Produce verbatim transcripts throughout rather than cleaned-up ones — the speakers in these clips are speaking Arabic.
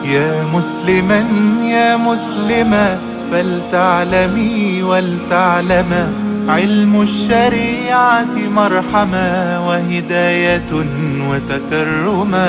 يا مسلما يا مسلما فلتعلمي ولتعلما علم الشريعة مرحما وهداية وتكرما.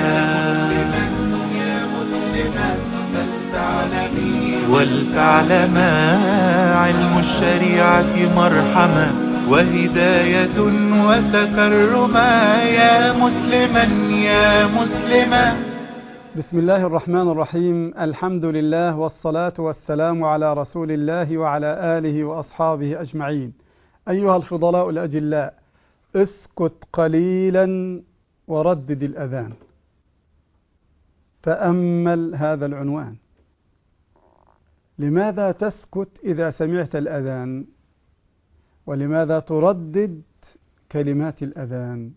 يا مسلما فلتعلمي ولتعلما علم الشريعة مرحما وهداية وتكرما. يا مسلما يا مسلما. بسم الله الرحمن الرحيم. الحمد لله والصلاة والسلام على رسول الله وعلى آله وأصحابه أجمعين. أيها الفضلاء الأجلاء، اسكت قليلا وردد الأذان. تأمل هذا العنوان: لماذا تسكت إذا سمعت الأذان؟ ولماذا تردد كلمات الأذان؟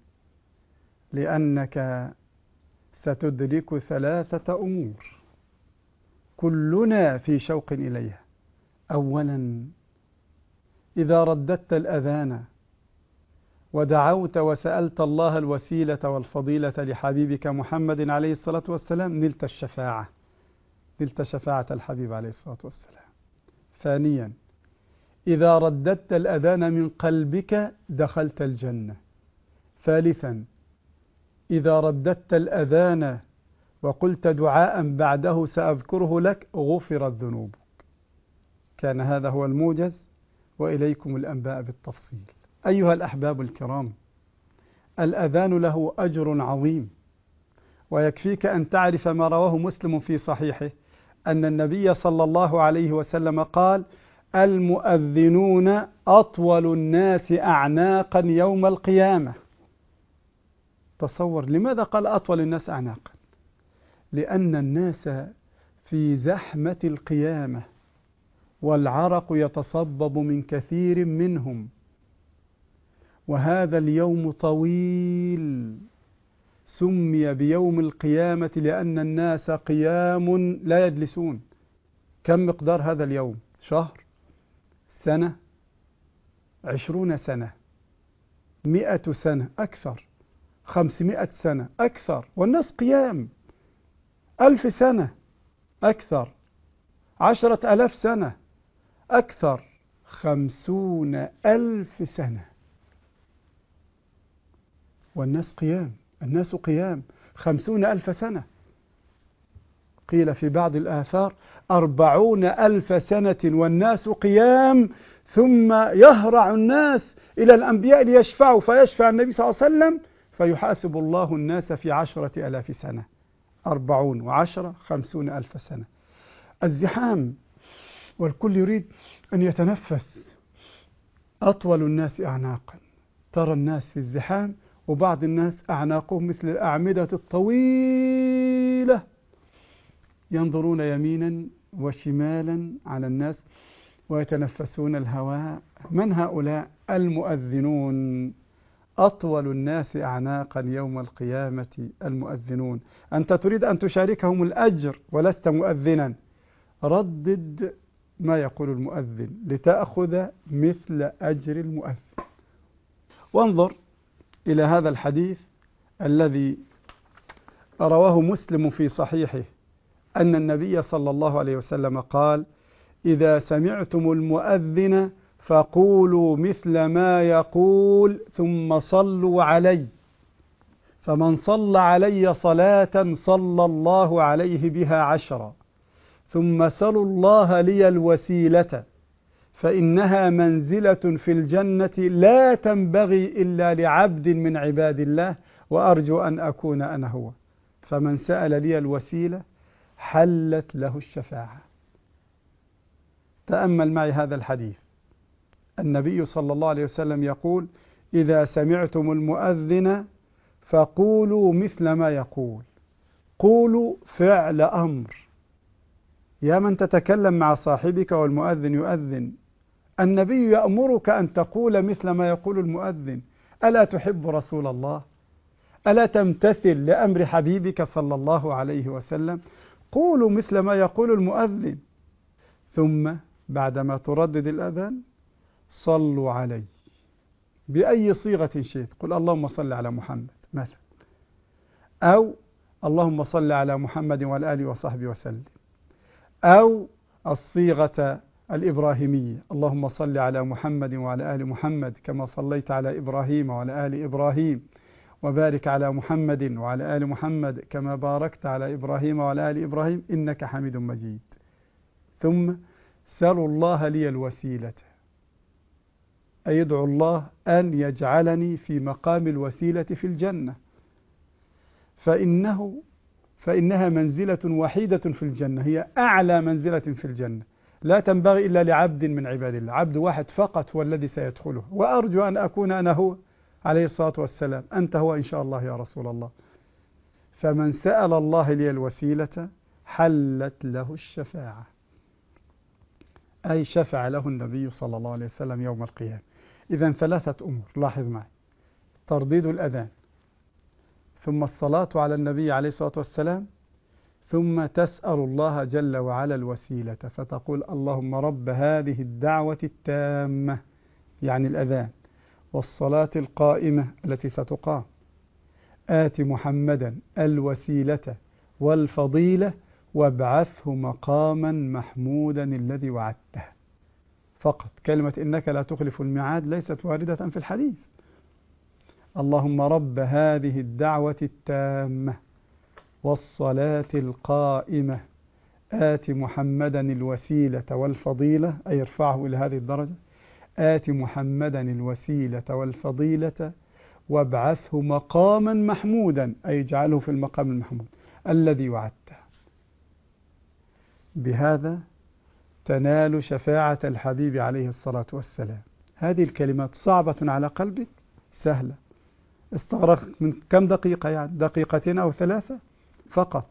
لأنك ستدرك ثلاثة أمور كلنا في شوق إليها. أولا، إذا رددت الأذان ودعوت وسألت الله الوسيلة والفضيلة لحبيبك محمد عليه الصلاة والسلام نلت الشفاعة، نلت شفاعة الحبيب عليه الصلاة والسلام. ثانيا، إذا رددت الأذان من قلبك دخلت الجنة. ثالثا، إذا رددت الأذان وقلت دعاء بعده سأذكره لك غفرت ذنوبك. كان هذا هو الموجز، وإليكم الأنباء بالتفصيل. أيها الأحباب الكرام، الأذان له أجر عظيم، ويكفيك أن تعرف ما رواه مسلم في صحيحه أن النبي صلى الله عليه وسلم قال: المؤذنون أطول الناس أعناقا يوم القيامة. تصور، لماذا قال أطول الناس أعناقا؟ لأن الناس في زحمة القيامة والعرق يتصبب من كثير منهم، وهذا اليوم طويل، سمي بيوم القيامة لأن الناس قيام لا يجلسون. كم مقدار هذا اليوم؟ شهر؟ سنة؟ عشرون سنة؟ مئة سنة؟ أكثر؟ خمسمائة سنة؟ أكثر؟ والناس قيام. ألف سنة؟ أكثر؟ عشرة ألاف سنة؟ أكثر؟ خمسون ألف سنة، والناس قيام. الناس قيام خمسون ألف سنة. قيل في بعض الآثار أربعون ألف سنة والناس قيام، ثم يهرع الناس إلى الأنبياء ليشفعوا، فيشفع النبي صلى الله عليه وسلم فيحاسب الله الناس في عشرة ألاف سنة. أربعون وعشرة خمسون ألف سنة. الزحام، والكل يريد أن يتنفس. أطول الناس أعناقا. ترى الناس في الزحام وبعض الناس أعناقهم مثل الأعمدة الطويلة، ينظرون يمينا وشمالا على الناس ويتنفسون الهواء. من هؤلاء؟ المؤذنون. أطول الناس أعناقا يوم القيامة المؤذنون. أنت تريد أن تشاركهم الأجر ولست مؤذنا، ردد ما يقول المؤذن لتأخذ مثل أجر المؤذن. وانظر إلى هذا الحديث الذي رواه مسلم في صحيحه أن النبي صلى الله عليه وسلم قال: إذا سمعتم المؤذن فقولوا مثل ما يقول ثم صلوا علي، فمن صلى علي صلاة صلى الله عليه بها عشرا، ثم سلوا الله لي الوسيلة فإنها منزلة في الجنة لا تنبغي إلا لعبد من عباد الله، وأرجو أن أكون أنا هو. فمن سأل لي الوسيلة حلت له الشفاعة. تأمل معي هذا الحديث. النبي صلى الله عليه وسلم يقول: إذا سمعتم المؤذن فقولوا مثل ما يقول. قولوا فعل أمر. يا من تتكلم مع صاحبك والمؤذن يؤذن، النبي يأمرك أن تقول مثل ما يقول المؤذن. ألا تحب رسول الله؟ ألا تمتثل لأمر حبيبك صلى الله عليه وسلم؟ قولوا مثل ما يقول المؤذن. ثم بعدما تردد الأذان صلوا علي بأي صيغة شئت. قل اللهم صل على محمد مثلا، أو اللهم صل على محمد وعلى آله وصحبه وسلم، أو الصيغة الإبراهيمية اللهم صل على محمد وعلى آل محمد كما صليت على إبراهيم وعلى آل إبراهيم، وبارك على محمد وعلى آل محمد كما باركت على إبراهيم وعلى آل إبراهيم إنك حميد مجيد. ثم سلوا الله لي الوسيلة، أي ادعو الله أن يجعلني في مقام الوسيلة في الجنة، فإنه فإنها منزلة وحيدة في الجنة، هي أعلى منزلة في الجنة، لا تنبغي إلا لعبد من عباد الله، عبد واحد فقط هو الذي سيدخله، وأرجو أن أكون أنا هو عليه الصلاة والسلام، أنت هو إن شاء الله يا رسول الله. فمن سأل الله لي الوسيلة حلت له الشفاعة، أي شفع له النبي صلى الله عليه وسلم يوم القيامة. إذن ثلاثة أمور، لاحظ معي: ترديد الأذان، ثم الصلاة على النبي عليه الصلاة والسلام، ثم تسأل الله جل وعلا الوسيلة، فتقول اللهم رب هذه الدعوة التامة، يعني الأذان، والصلاة القائمة التي ستقام، آت محمدا الوسيلة والفضيلة وابعثه مقاما محمودا الذي وعدته. فقط كلمة إنك لا تخلف الميعاد ليست واردة في الحديث. اللهم رب هذه الدعوة التامة والصلاة القائمة آت محمدا الوسيلة والفضيلة، أي ارفعه إلى هذه الدرجة، آت محمدا الوسيلة والفضيلة وابعثه مقاما محمودا، أي اجعله في المقام المحمود الذي وعدته. بهذا تنال شفاعة الحبيب عليه الصلاة والسلام. هذه الكلمات صعبة على قلبك؟ سهلة. استغرقت من كم دقيقة؟ يعني دقيقتين أو ثلاثة فقط،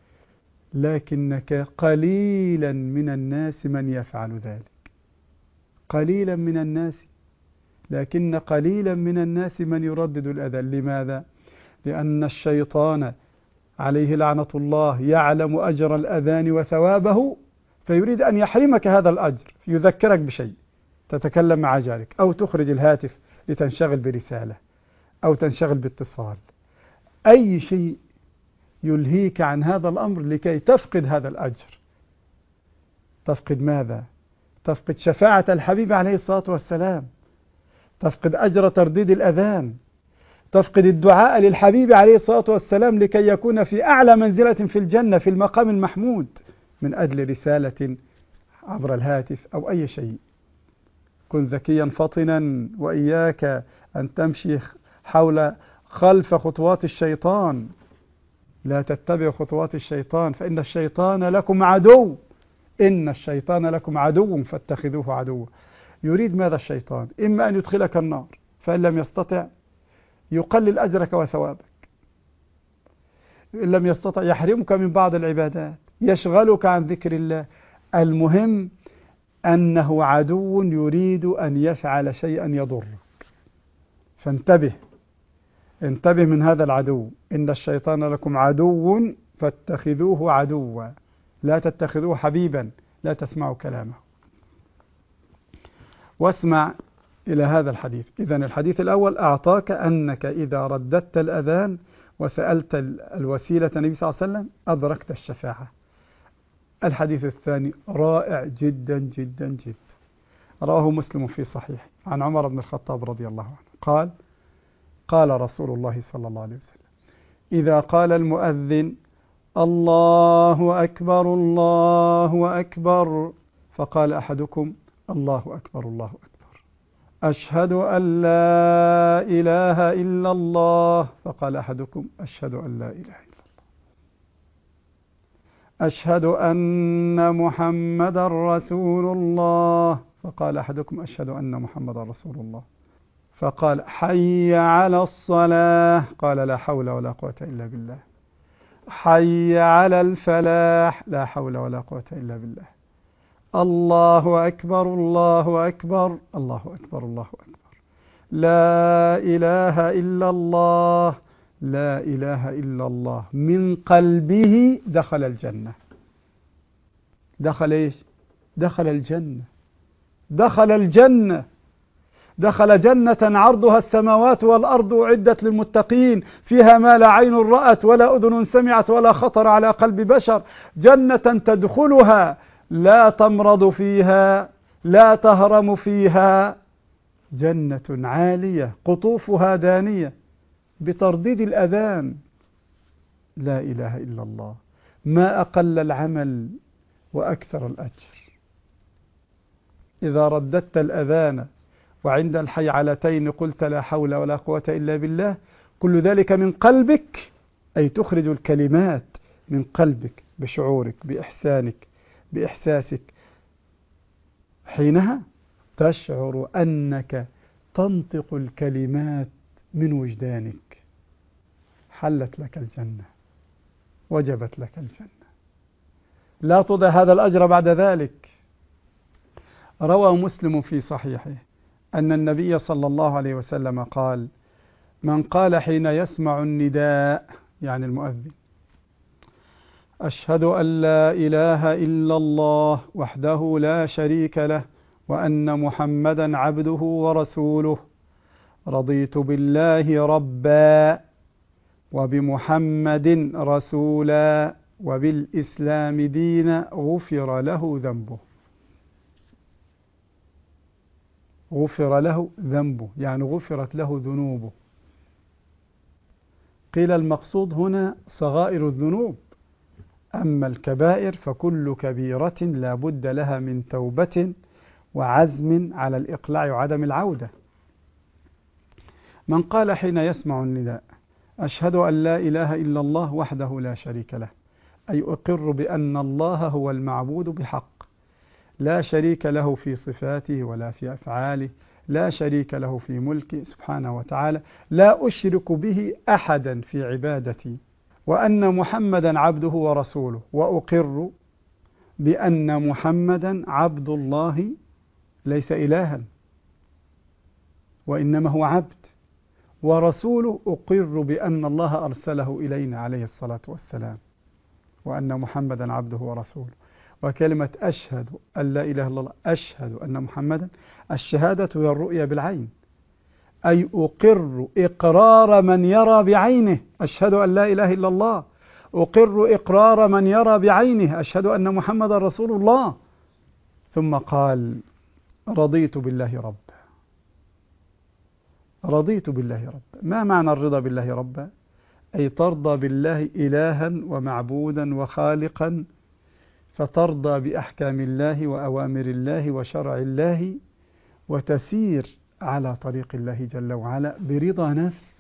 لكنك قليلا من الناس من يفعل ذلك، قليلا من الناس، لكن قليلا من الناس من يردد الأذان. لماذا؟ لأن الشيطان عليه لعنة الله يعلم أجر الأذان وثوابه، فيريد أن يحرمك هذا الأجر، يذكرك بشيء، تتكلم مع جارك، أو تخرج الهاتف لتنشغل برسالة، أو تنشغل باتصال، أي شيء يلهيك عن هذا الأمر لكي تفقد هذا الأجر. تفقد ماذا؟ تفقد شفاعة الحبيب عليه الصلاة والسلام، تفقد أجر ترديد الأذان، تفقد الدعاء للحبيب عليه الصلاة والسلام لكي يكون في أعلى منزلة في الجنة في المقام المحمود من أجل رسالة عبر الهاتف أو أي شيء. كن ذكيا فطنا، وإياك أن تمشي حول خلف خطوات الشيطان، لا تتبع خطوات الشيطان، فإن الشيطان لكم عدو، إن الشيطان لكم عدو فاتخذوه عدوا. يريد ماذا الشيطان؟ إما أن يدخلك النار، فإن لم يستطع يقلل أجرك وثوابك، إن لم يستطع يحرمك من بعض العبادات، يشغلك عن ذكر الله. المهم أنه عدو يريد أن يفعل شيئا يضرك، فانتبه، انتبه من هذا العدو. إن الشيطان لكم عدو فاتخذوه عدوا، لا تتخذوه حبيبا، لا تسمعوا كلامه. واسمع إلى هذا الحديث. إذن الحديث الأول أعطاك أنك إذا رددت الأذان وسألت الوسيلة النبي صلى الله عليه وسلم أدركت الشفاعة. الحديث الثاني رائع جدا جدا جدا، رواه مسلم في صحيح عن عمر بن الخطاب رضي الله عنه قال: قال رسول الله صلى الله عليه وسلم: إذا قال المؤذن الله أكبر الله أكبر، فقال أحدكم الله أكبر الله أكبر، أشهد أن لا إله إلا الله، فقال أحدكم أشهد أن لا إله إلا الله، أشهد أن محمد رسول الله، فقال أحدكم أشهد أن محمد رسول الله، فقال حي على الصلاة، قال لا حول ولا قوة إلا بالله، حي على الفلاح، لا حول ولا قوة إلا بالله، الله أكبر الله أكبر الله أكبر الله أكبر، لا إله إلا الله لا إله إلا الله، من قلبه دخل الجنة. دخل إيش؟ دخل الجنة، دخل الجنة. دخل جنة عرضها السماوات والأرض أعدت للمتقين فيها ما لا عين رأت ولا أذن سمعت ولا خطر على قلب بشر. جنة تدخلها لا تمرض فيها لا تهرم فيها، جنة عالية قطوفها دانية بترديد الأذان. لا إله إلا الله، ما أقل العمل وأكثر الأجر. إذا رددت الأذان وعند الحيعلتين قلت لا حول ولا قوة إلا بالله، كل ذلك من قلبك، أي تخرج الكلمات من قلبك بشعورك بإحسانك بإحساسك، حينها تشعر أنك تنطق الكلمات من وجدانك، حلت لك الجنة، وجبت لك الجنة، لا تضع هذا الأجر بعد ذلك. روى مسلم في صحيحه أن النبي صلى الله عليه وسلم قال: من قال حين يسمع النداء، يعني المؤذن: أشهد أن لا إله إلا الله وحده لا شريك له وأن محمدا عبده ورسوله، رضيت بالله ربا وبمحمد رسولا وبالإسلام دينا، غفر له ذنبه. غفر له ذنبه يعني غفرت له ذنوبه. قيل المقصود هنا صغائر الذنوب، أما الكبائر فكل كبيرة لا بد لها من توبة وعزم على الإقلاع وعدم العودة. من قال حين يسمع النداء: أشهد أن لا إله إلا الله وحده لا شريك له، أي أقر بأن الله هو المعبود بحق، لا شريك له في صفاته ولا في أفعاله، لا شريك له في ملكه سبحانه وتعالى، لا أشرك به أحدا في عبادتي، وأن محمدا عبده ورسوله، وأقر بأن محمدا عبد الله ليس إلها وإنما هو عبد، ورسوله أقر بأن الله أرسله إلينا عليه الصلاة والسلام، وأن محمدا عبده ورسوله. وكلمة أشهد أن لا إله إلا الله، أشهد أن محمدا، الشهادة هي الرؤية بالعين، أي أقر إقرار من يرى بعينه، أشهد أن لا إله إلا الله، أقر إقرار من يرى بعينه، أشهد أن محمدا رسول الله. ثم قال: رضيت بالله ربا. رضيت بالله ربا، ما معنى الرضا بالله ربا؟ أي ترضى بالله إلها ومعبودا وخالقا، فترضى بأحكام الله وأوامر الله وشرع الله، وتسير على طريق الله جل وعلا برضا نفس،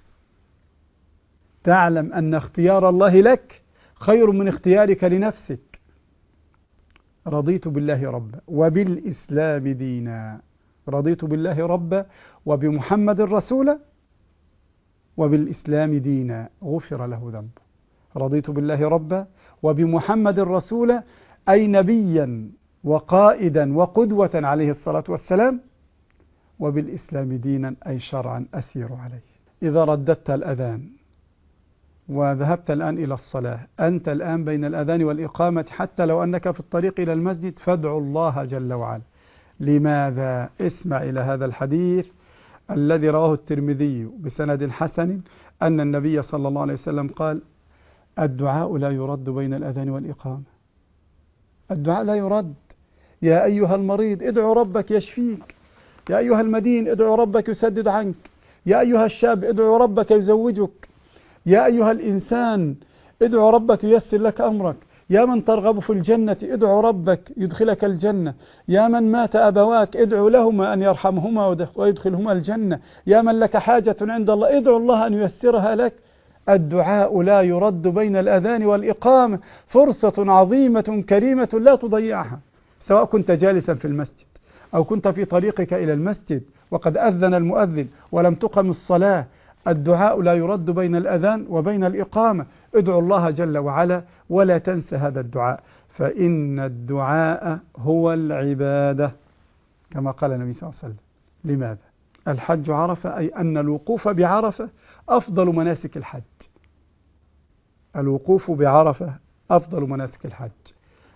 تعلم أن اختيار الله لك خير من اختيارك لنفسك. رضيت بالله ربا وبالإسلام دينا. رضيت بالله ربا وبمحمد رسولا وبالإسلام دينا، غفر له ذنبه. رضيت بالله ربا وبمحمد رسولا، أي نبيا وقائدا وقدوة عليه الصلاة والسلام، وبالإسلام دينا أي شرعا أسير عليه. إذا رددت الأذان وذهبت الآن إلى الصلاة، أنت الآن بين الأذان والإقامة، حتى لو أنك في الطريق إلى المسجد، فادعوا الله جل وعلا. لماذا؟ اسمع إلى هذا الحديث الذي رواه الترمذي بسند حسن أن النبي صلى الله عليه وسلم قال: الدعاء لا يرد بين الأذان والإقامة. الدعاء لا يرد. يا أيها المريض ادعو ربك يشفيك، يا أيها المدين ادعو ربك يسدد عنك، يا أيها الشاب ادعو ربك يزوجك، يا أيها الإنسان ادعو ربك ييسر لك أمرك، يا من ترغب في الجنة ادعو ربك يدخلك الجنة، يا من مات أبواك ادعو لهما أن يرحمهما ويدخلهما الجنة، يا من لك حاجة عند الله ادعو الله أن ييسرها لك. الدعاء لا يرد بين الأذان والإقامة، فرصة عظيمة كريمة لا تضيعها، سواء كنت جالسا في المسجد أو كنت في طريقك إلى المسجد وقد أذن المؤذن ولم تقم الصلاة. الدعاء لا يرد بين الأذان وبين الإقامة. ادعو الله جل وعلا ولا تنسى هذا الدعاء، فإن الدعاء هو العبادة كما قال النبي صلى الله عليه وسلم. لماذا؟ الحج عرفة، أي أن الوقوف بعرفة أفضل مناسك الحج. الوقوف بعرفة أفضل مناسك الحج.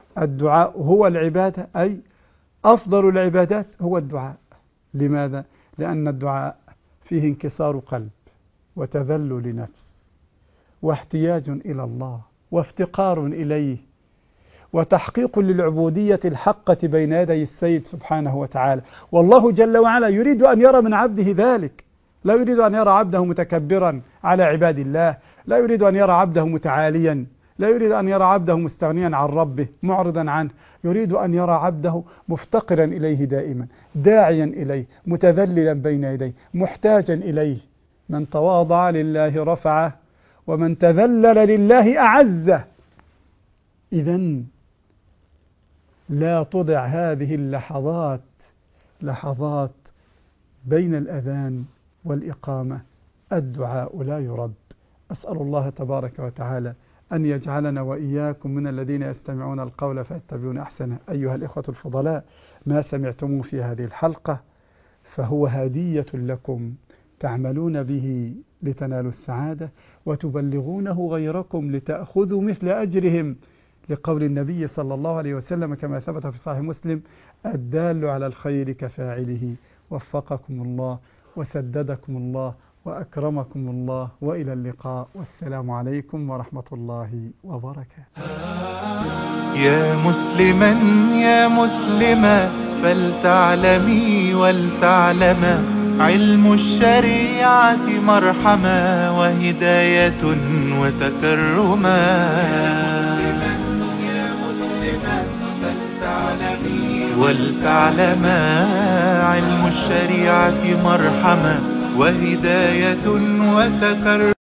الدعاء هو العبادة، أي أفضل العبادات هو الدعاء. لماذا؟ لأن الدعاء فيه انكسار قلب وتذلل نفس واحتياج إلى الله وافتقار إليه وتحقيق للعبودية الحقة بين يدي السيد سبحانه وتعالى. والله جل وعلا يريد أن يرى من عبده ذلك، لا يريد أن يرى عبده متكبرا على عباد الله، لا يريد أن يرى عبده متعاليا، لا يريد أن يرى عبده مستغنيا عن ربه معرضا عنه، يريد أن يرى عبده مفتقرا إليه دائما، داعيا إليه، متذللا بين يديه، محتاجا إليه. من تواضع لله رفعه ومن تذلل لله أعزه. إذن لا تضع هذه اللحظات لحظات بين الأذان والإقامة، الدعاء لا يرد. أسأل الله تبارك وتعالى أن يجعلنا وإياكم من الذين يستمعون القول فيتبعون أحسنه. أيها الإخوة الفضلاء، ما سمعتموه في هذه الحلقة فهو هدية لكم تعملون به لتنالوا السعادة وتبلغونه غيركم لتأخذوا مثل أجرهم، لقول النبي صلى الله عليه وسلم كما ثبت في صحيح مسلم: الدال على الخير كفاعله. وفقكم الله وسددكم الله وأكرمكم الله، وإلى اللقاء، والسلام عليكم ورحمة الله وبركاته. يا مسلما يا مسلما فلتعلمي ولتعلما، علم الشريعة مرحما وهداية وتكرما. يا مسلما فلتعلمي ولتعلما، علم الشريعة مرحما وهداية وتكرما.